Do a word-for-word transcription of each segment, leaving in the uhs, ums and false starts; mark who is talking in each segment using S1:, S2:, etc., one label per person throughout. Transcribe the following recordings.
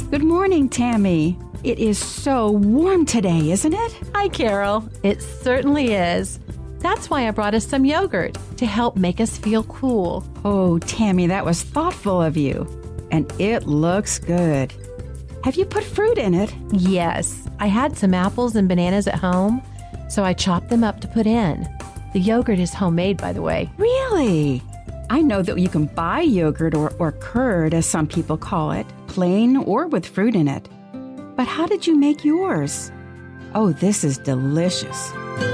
S1: Good morning, Tammy. It is so warm today, isn't it?
S2: Hi, Carol. It certainly is. That's why I brought us some yogurt to help make us feel cool.
S1: Oh, Tammy, that was thoughtful of you. And it looks good. Have you put fruit in it?
S2: Yes. I had some apples and bananas at home, so I chopped them up to put in. The yogurt is homemade, by the way.
S1: Really? I know that you can buy yogurt or, or curd, as some people call it, plain or with fruit in it. But how did you make yours? Oh, this is delicious.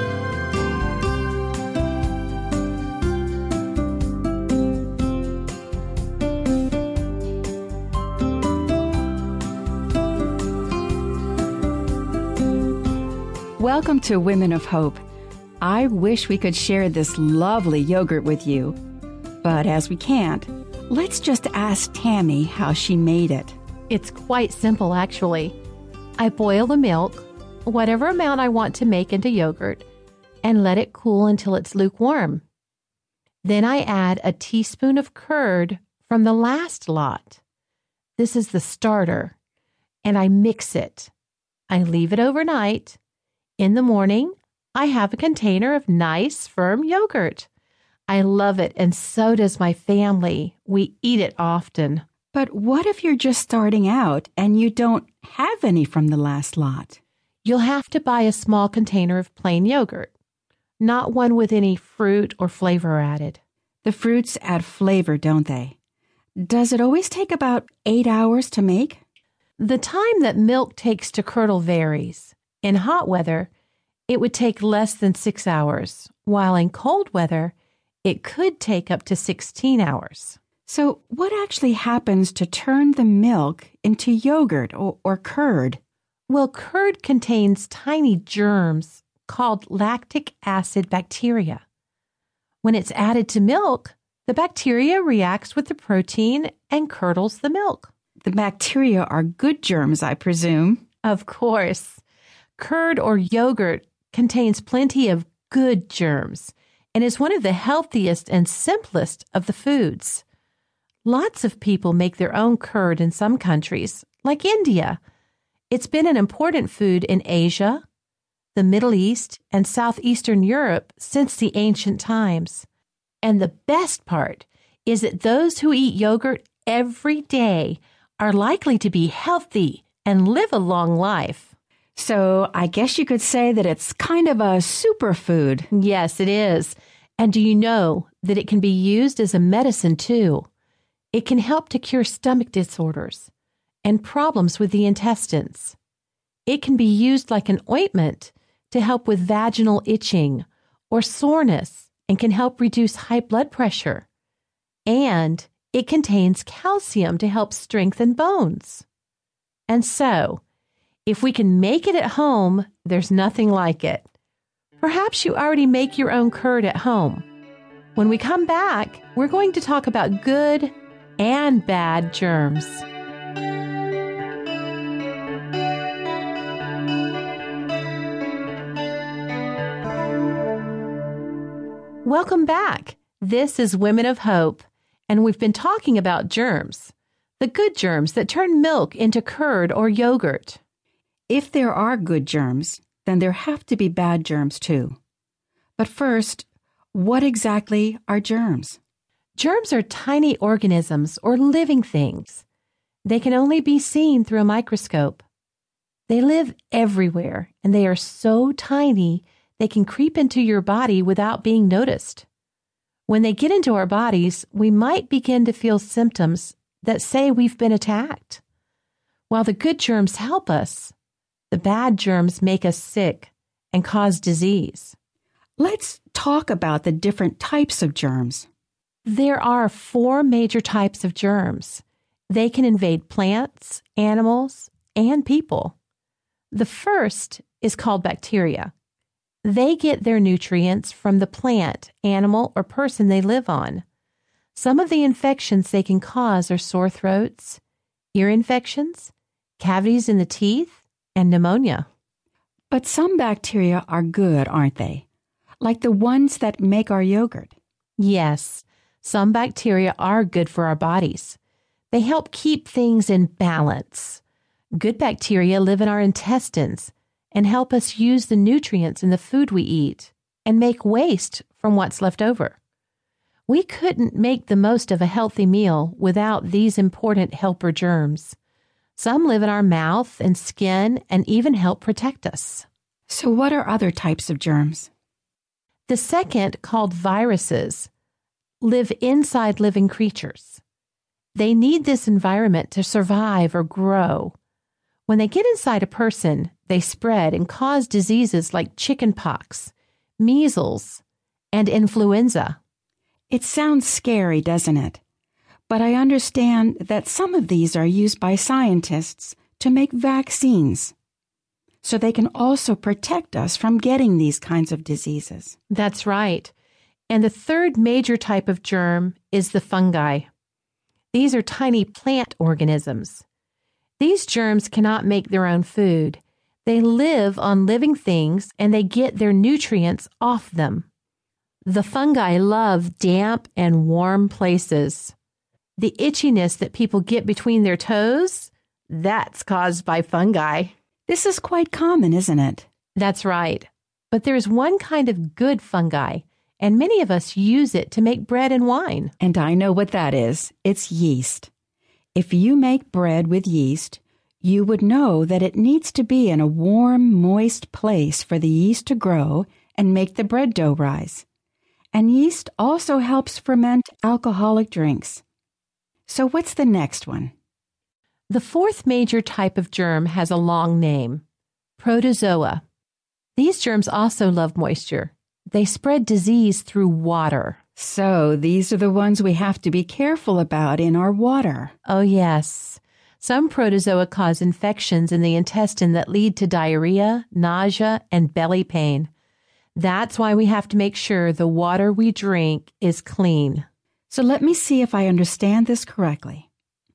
S1: Welcome to Women of Hope. I wish we could share this lovely yogurt with you. But as we can't, let's just ask Tammy how she made it.
S2: It's quite simple, actually. I boil the milk, whatever amount I want to make into yogurt, and let it cool until it's lukewarm. Then I add a teaspoon of curd from the last lot. This is the starter, and I mix it. I leave it overnight. In the morning, I have a container of nice, firm yogurt. I love it, and so does my family. We eat it often.
S1: But what if you're just starting out and you don't have any from the last lot?
S2: You'll have to buy a small container of plain yogurt, not one with any fruit or flavor added.
S1: The fruits add flavor, don't they? Does it always take about eight hours to make?
S2: The time that milk takes to curdle varies. In hot weather, it would take less than six hours, while in cold weather, it could take up to sixteen hours.
S1: So what actually happens to turn the milk into yogurt or, or curd?
S2: Well, curd contains tiny germs called lactic acid bacteria. When it's added to milk, the bacteria reacts with the protein and curdles the milk.
S1: The bacteria are good germs, I presume.
S2: Of course. Curd or yogurt contains plenty of good germs and is one of the healthiest and simplest of the foods. Lots of people make their own curd in some countries, like India. It's been an important food in Asia, the Middle East, and Southeastern Europe since the ancient times. And the best part is that those who eat yogurt every day are likely to be healthy and live a long life.
S1: So I guess you could say that it's kind of a superfood.
S2: Yes, it is. And do you know that it can be used as a medicine too? It can help to cure stomach disorders and problems with the intestines. It can be used like an ointment to help with vaginal itching or soreness and can help reduce high blood pressure. And it contains calcium to help strengthen bones. And so, if we can make it at home, there's nothing like it. Perhaps you already make your own curd at home. When we come back, we're going to talk about good and bad germs. Welcome back. This is Women of Hope, and we've been talking about germs, the good germs that turn milk into curd or yogurt.
S1: If there are good germs, then there have to be bad germs too. But first, what exactly are germs?
S2: Germs are tiny organisms or living things. They can only be seen through a microscope. They live everywhere, and they are so tiny they can creep into your body without being noticed. When they get into our bodies, we might begin to feel symptoms that say we've been attacked. While the good germs help us, the bad germs make us sick and cause disease.
S1: Let's talk about the different types of germs.
S2: There are four major types of germs. They can invade plants, animals, and people. The first is called bacteria. They get their nutrients from the plant, animal, or person they live on. Some of the infections they can cause are sore throats, ear infections, cavities in the teeth, and pneumonia.
S1: But some bacteria are good, aren't they? Like the ones that make our yogurt.
S2: Yes, some bacteria are good for our bodies. They help keep things in balance. Good bacteria live in our intestines and help us use the nutrients in the food we eat and make waste from what's left over. We couldn't make the most of a healthy meal without these important helper germs. Some live in our mouth and skin and even help protect us.
S1: So what are other types of germs?
S2: The second, called viruses, live inside living creatures. They need this environment to survive or grow. When they get inside a person, they spread and cause diseases like chickenpox, measles, and influenza.
S1: It sounds scary, doesn't it? But I understand that some of these are used by scientists to make vaccines, so they can also protect us from getting these kinds of diseases.
S2: That's right. And the third major type of germ is the fungi. These are tiny plant organisms. These germs cannot make their own food. They live on living things and they get their nutrients off them. The fungi love damp and warm places. The itchiness that people get between their toes, that's caused by fungi.
S1: This is quite common, isn't it?
S2: That's right. But there's one kind of good fungi, and many of us use it to make bread and wine.
S1: And I know what that is. It's yeast. If you make bread with yeast, you would know that it needs to be in a warm, moist place for the yeast to grow and make the bread dough rise. And yeast also helps ferment alcoholic drinks. So what's the next one?
S2: The fourth major type of germ has a long name, protozoa. These germs also love moisture. They spread disease through water.
S1: So these are the ones we have to be careful about in our water.
S2: Oh, yes. Some protozoa cause infections in the intestine that lead to diarrhea, nausea, and belly pain. That's why we have to make sure the water we drink is clean.
S1: So let me see if I understand this correctly.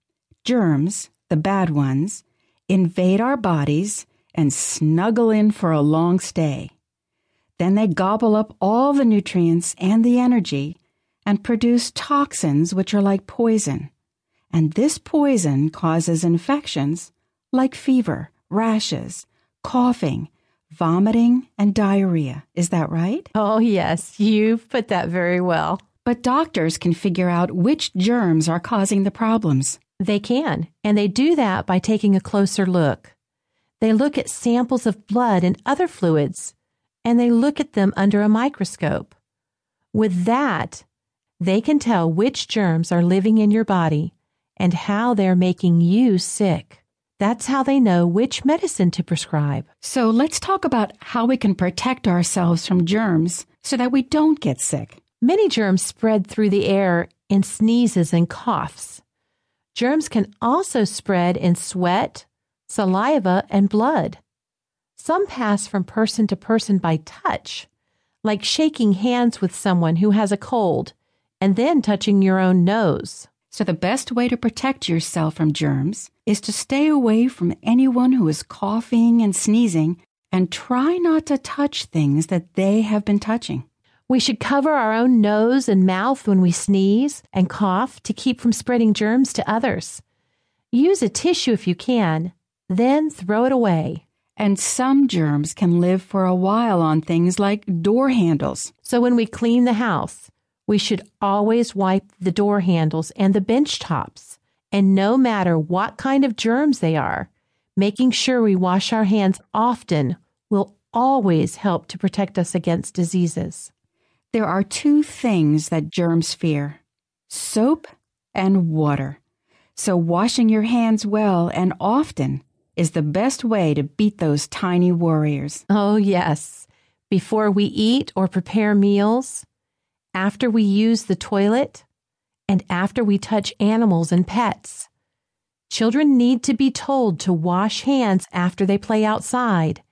S1: Germs, the bad ones, invade our bodies and snuggle in for a long stay. Then they gobble up all the nutrients and the energy and produce toxins which are like poison. And this poison causes infections like fever, rashes, coughing, vomiting, and diarrhea. Is that right?
S2: Oh, yes, you've put that very well.
S1: But doctors can figure out which germs are causing the problems.
S2: They can, and they do that by taking a closer look. They look at samples of blood and other fluids, and they look at them under a microscope. With that, they can tell which germs are living in your body and how they're making you sick. That's how they know which medicine to prescribe.
S1: So let's talk about how we can protect ourselves from germs so that we don't get sick.
S2: Many germs spread through the air in sneezes and coughs. Germs can also spread in sweat, saliva, and blood. Some pass from person to person by touch, like shaking hands with someone who has a cold and then touching your own nose.
S1: So the best way to protect yourself from germs is to stay away from anyone who is coughing and sneezing and try not to touch things that they have been touching.
S2: We should cover our own nose and mouth when we sneeze and cough to keep from spreading germs to others. Use a tissue if you can, then throw it away.
S1: And some germs can live for a while on things like door handles.
S2: So when we clean the house, we should always wipe the door handles and the bench tops. And no matter what kind of germs they are, making sure we wash our hands often will always help to protect us against diseases.
S1: There are two things that germs fear: soap and water. So washing your hands well and often is the best way to beat those tiny warriors.
S2: Oh, yes. Before we eat or prepare meals, after we use the toilet, and after we touch animals and pets. Children need to be told to wash hands after they play outside,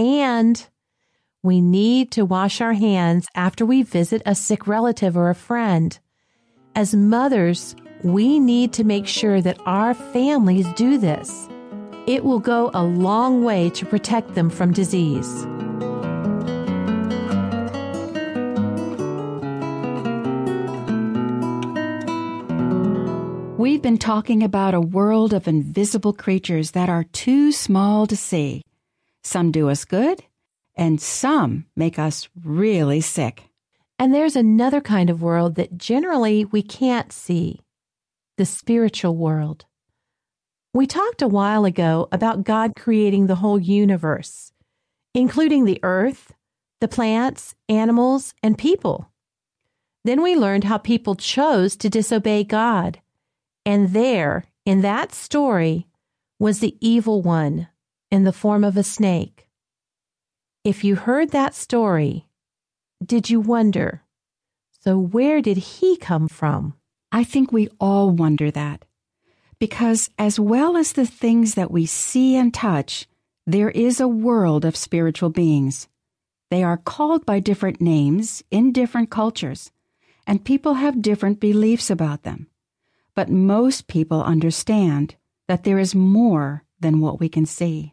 S2: and we need to wash our hands after we visit a sick relative or a friend. As mothers, we need to make sure that our families do this. It will go a long way to protect them from disease.
S1: We've been talking about a world of invisible creatures that are too small to see. Some do us good, and some make us really sick.
S2: And there's another kind of world that generally we can't see, the spiritual world. We talked a while ago about God creating the whole universe, including the earth, the plants, animals, and people. Then we learned how people chose to disobey God. And there, in that story, was the evil one in the form of a snake. If you heard that story, did you wonder, so where did he come from?
S1: I think we all wonder that. Because as well as the things that we see and touch, there is a world of spiritual beings. They are called by different names in different cultures, and people have different beliefs about them. But most people understand that there is more than what we can see.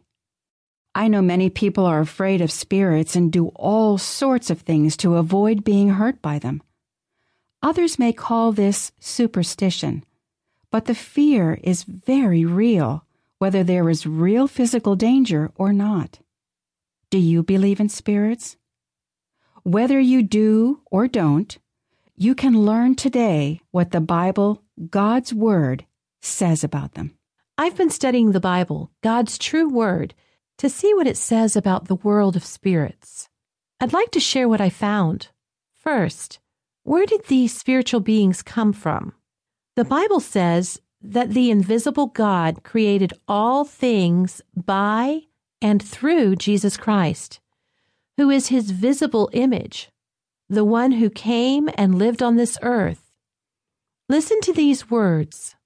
S1: I know many people are afraid of spirits and do all sorts of things to avoid being hurt by them. Others may call this superstition, but the fear is very real, whether there is real physical danger or not. Do you believe in spirits? Whether you do or don't, you can learn today what the Bible, God's Word, says about them.
S2: I've been studying the Bible, God's true Word, to see what it says about the world of spirits. I'd like to share what I found. First, where did these spiritual beings come from? The Bible says that the invisible God created all things by and through Jesus Christ, who is his visible image, the one who came and lived on this earth. Listen to these words.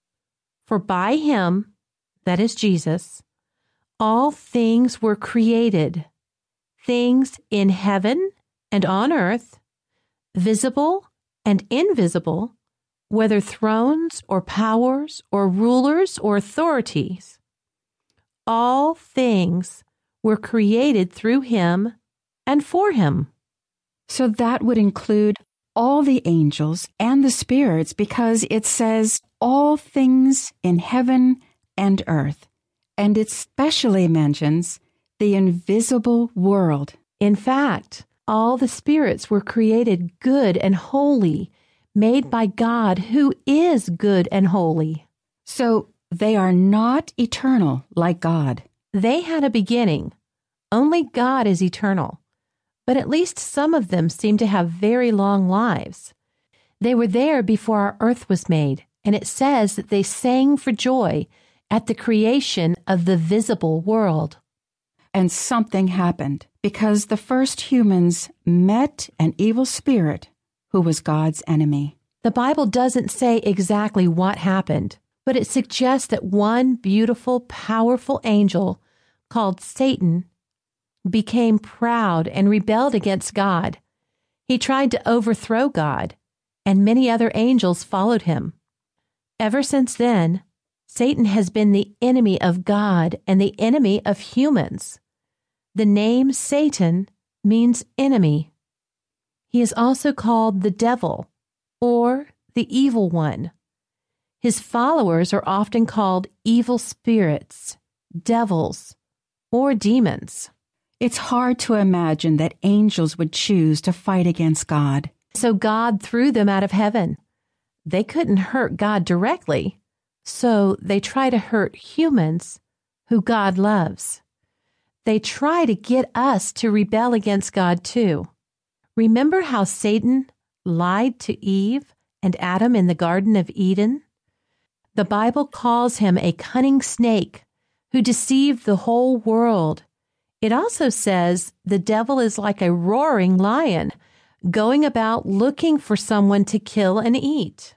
S2: For by him, that is Jesus, all things were created, things in heaven and on earth, visible and invisible, whether thrones or powers or rulers or authorities. All things were created through him and for him.
S1: So that would include all the angels and the spirits, because it says all things in heaven and earth. And it specially mentions the invisible world.
S2: In fact, all the spirits were created good and holy, made by God, who is good and holy.
S1: So they are not eternal like God.
S2: They had a beginning. Only God is eternal. But at least some of them seem to have very long lives. They were there before our earth was made, and it says that they sang for joy at the creation of the visible world.
S1: And something happened, because the first humans met an evil spirit who was God's enemy.
S2: The Bible doesn't say exactly what happened, but it suggests that one beautiful, powerful angel called Satan became proud and rebelled against God. He tried to overthrow God, and many other angels followed him. Ever since then, Satan has been the enemy of God and the enemy of humans. The name Satan means enemy. He is also called the devil or the evil one. His followers are often called evil spirits, devils, or demons.
S1: It's hard to imagine that angels would choose to fight against God.
S2: So God threw them out of heaven. They couldn't hurt God directly, so they try to hurt humans who God loves. They try to get us to rebel against God too. Remember how Satan lied to Eve and Adam in the Garden of Eden? The Bible calls him a cunning snake who deceived the whole world. It also says the devil is like a roaring lion, going about looking for someone to kill and eat.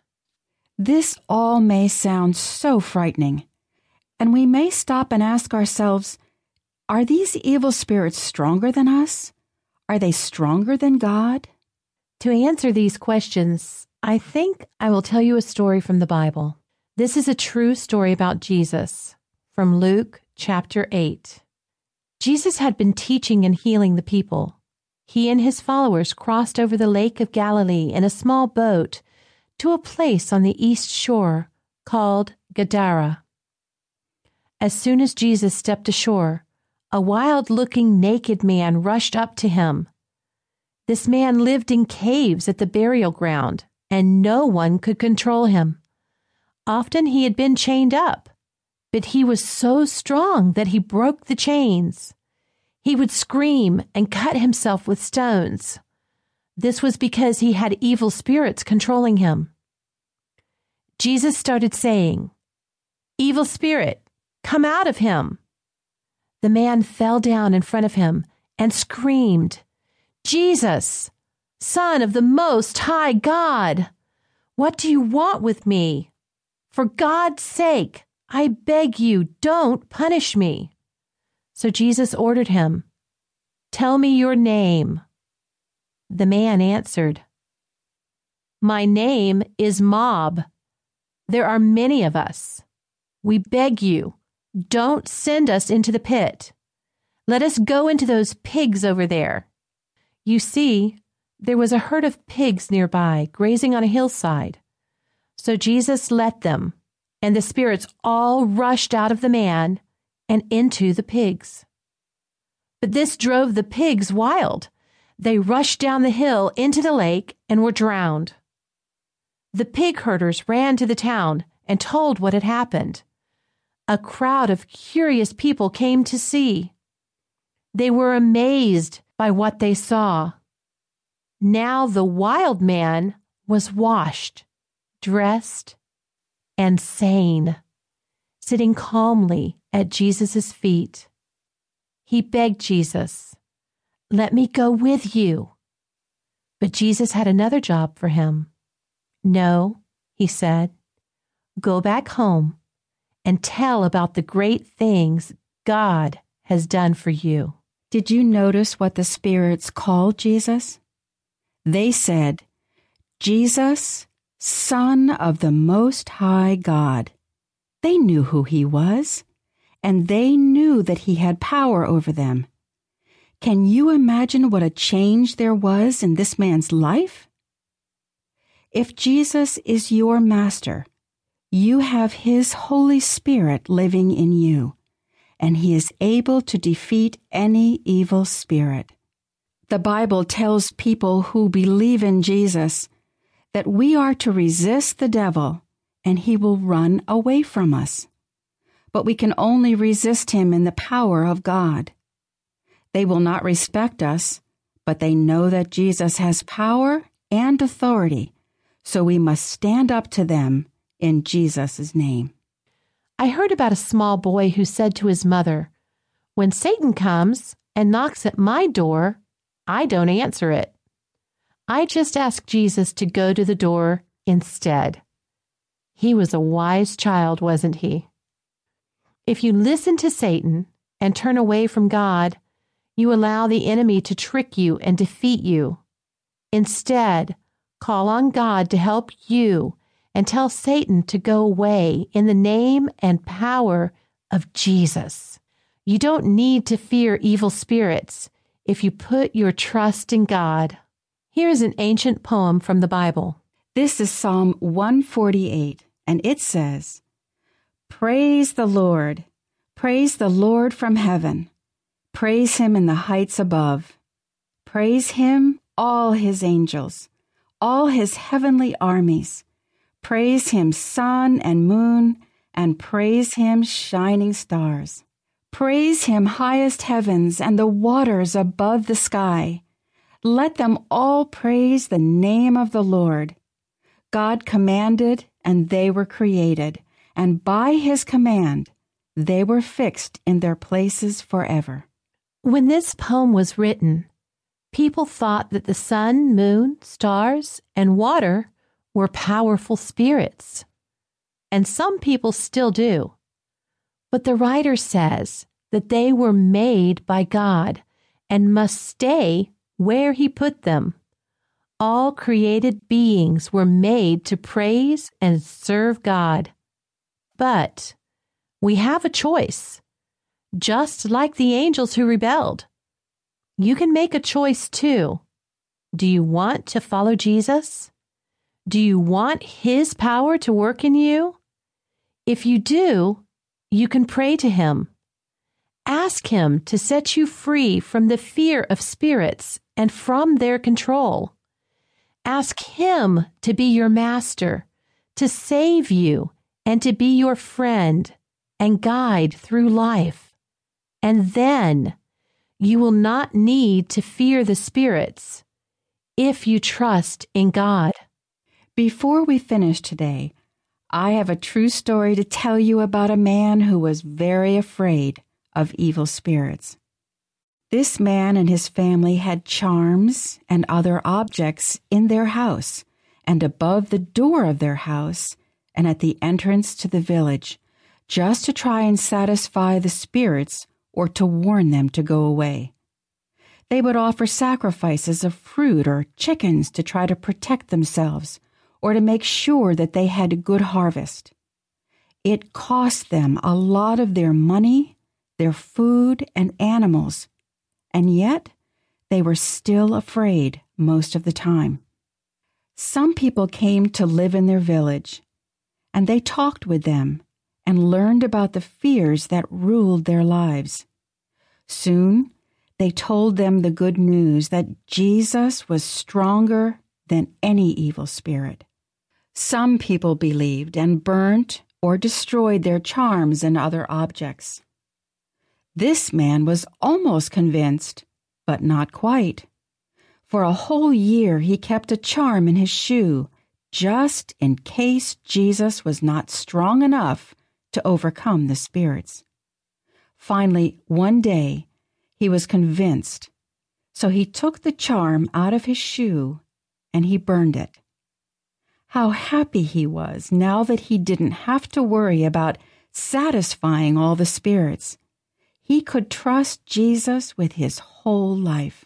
S1: This all may sound so frightening, and we may stop and ask ourselves, are these evil spirits stronger than us? Are they stronger than God?
S2: To answer these questions, I think I will tell you a story from the Bible. This is a true story about Jesus, from Luke chapter eight. Jesus had been teaching and healing the people. He and his followers crossed over the Lake of Galilee in a small boat to a place on the east shore called Gadara. As soon as Jesus stepped ashore, a wild-looking naked man rushed up to him. This man lived in caves at the burial ground, and no one could control him. Often he had been chained up, but he was so strong that he broke the chains. He would scream and cut himself with stones. This was because he had evil spirits controlling him. Jesus started saying, "Evil spirit, come out of him." The man fell down in front of him and screamed, "Jesus, Son of the Most High God, what do you want with me? For God's sake, I beg you, don't punish me." So Jesus ordered him, "Tell me your name." The man answered, "My name is Mob. There are many of us. We beg you, don't send us into the pit. Let us go into those pigs over there." You see, there was a herd of pigs nearby, grazing on a hillside. So Jesus let them, and the spirits all rushed out of the man and into the pigs. But this drove the pigs wild. They rushed down the hill into the lake and were drowned. The pig herders ran to the town and told what had happened. A crowd of curious people came to see. They were amazed by what they saw. Now the wild man was washed, dressed, and sane, sitting calmly at Jesus' feet. He begged Jesus, "Let me go with you." But Jesus had another job for him. "No," he said, "go back home and tell about the great things God has done for you."
S1: Did you notice what the spirits called Jesus? They said, "Jesus, Son of the Most High God." They knew who he was, and they knew that he had power over them. Can you imagine what a change there was in this man's life? If Jesus is your master, you have his Holy Spirit living in you, and he is able to defeat any evil spirit. The Bible tells people who believe in Jesus that we are to resist the devil and he will run away from us. But we can only resist him in the power of God. They will not respect us, but they know that Jesus has power and authority, so we must stand up to them in Jesus' name.
S2: I heard about a small boy who said to his mother, "When Satan comes and knocks at my door, I don't answer it. I just ask Jesus to go to the door instead." He was a wise child, wasn't he? If you listen to Satan and turn away from God, you allow the enemy to trick you and defeat you. Instead, call on God to help you and tell Satan to go away in the name and power of Jesus. You don't need to fear evil spirits if you put your trust in God. Here is an ancient poem from the Bible.
S1: This is Psalm one forty-eight, and it says, "Praise the Lord, praise the Lord from heaven. Praise him in the heights above. Praise him, all his angels, all his heavenly armies. Praise him, sun and moon, and praise him, shining stars. Praise him, highest heavens and the waters above the sky. Let them all praise the name of the Lord. God commanded, and they were created, and by his command, they were fixed in their places forever."
S2: When this poem was written, people thought that the sun, moon, stars, and water were powerful spirits. And some people still do. But the writer says that they were made by God and must stay where he put them. All created beings were made to praise and serve God. But we have a choice, just like the angels who rebelled. You can make a choice too. Do you want to follow Jesus? Do you want his power to work in you? If you do, you can pray to him. Ask him to set you free from the fear of spirits and from their control. Ask him to be your master, to save you, and to be your friend and guide through life. And then you will not need to fear the spirits if you trust in God.
S1: Before we finish today, I have a true story to tell you about a man who was very afraid of evil spirits. This man and his family had charms and other objects in their house and above the door of their house and at the entrance to the village, just to try and satisfy the spirits or to warn them to go away. They would offer sacrifices of fruit or chickens to try to protect themselves or to make sure that they had a good harvest. It cost them a lot of their money, their food, and animals, and yet they were still afraid most of the time. Some people came to live in their village, and they talked with them and learned about the fears that ruled their lives. Soon, they told them the good news that Jesus was stronger than any evil spirit. Some people believed and burnt or destroyed their charms and other objects. This man was almost convinced, but not quite. For a whole year he kept a charm in his shoe, just in case Jesus was not strong enough to overcome the spirits. Finally, one day, he was convinced, so he took the charm out of his shoe and he burned it. How happy he was now that he didn't have to worry about satisfying all the spirits. He could trust Jesus with his whole life.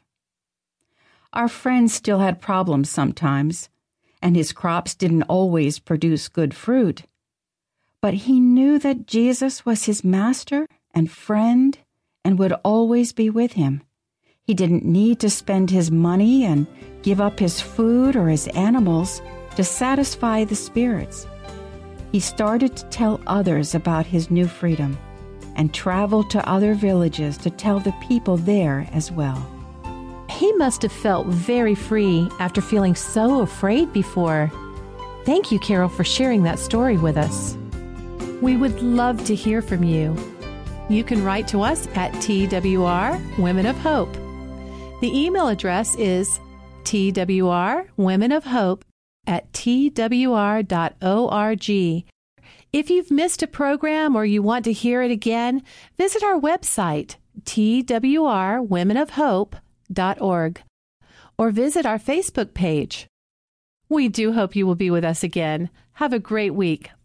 S1: Our friend still had problems sometimes, and his crops didn't always produce good fruit. But he knew that Jesus was his master and friend and would always be with him. He didn't need to spend his money and give up his food or his animals to satisfy the spirits. He started to tell others about his new freedom and traveled to other villages to tell the people there as well.
S2: He must have felt very free after feeling so afraid before. Thank you, Carol, for sharing that story with us. We would love to hear from you. You can write to us at T W R Women of Hope. The email address is T W R Women of Hope at T W R dot org. If you've missed a program or you want to hear it again, visit our website, T W R women of hope dot org, or visit our Facebook page. We do hope you will be with us again. Have a great week.